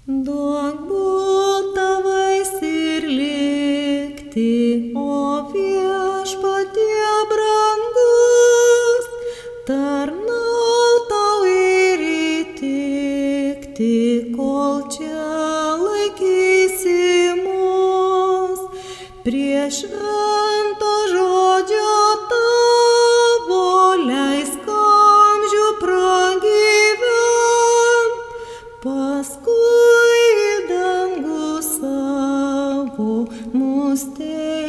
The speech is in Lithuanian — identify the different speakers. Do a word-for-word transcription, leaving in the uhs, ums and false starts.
Speaker 1: Duok būt tavais ir likti, o viešpatie brangus, tarnaut tau ir įtikti, kol čia laikysi mus. Prie švento žodžio tavo leisk amžių pragyvent, paskui į dangų savo mus teikt.